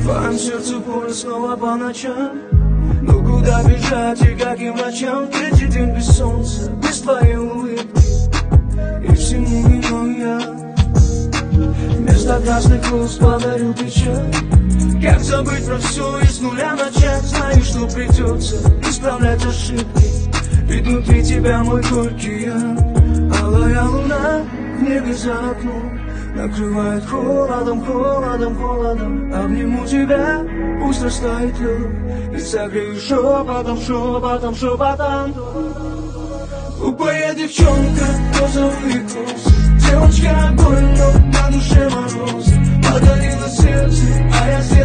твоем сердце боль снова по ночам. Но куда бежать и каким врачам? Третий день без солнца, без твоей улыбки, и всему виной я. Вместо красных роз подарил печаль. Как забыть про все и с нуля начать? Знаю, что придется исправлять ошибки, ведь внутри тебя мой горький яд. Алая луна в небе за окном накрывает холодом, холодом, холодом. Обниму тебя, пусть растает лед, и согрею шепотом, шепотом, шепотом. Глупая девчонка, розовые косы, девочка огонь, но на душе мороз. Подарила сердце, а я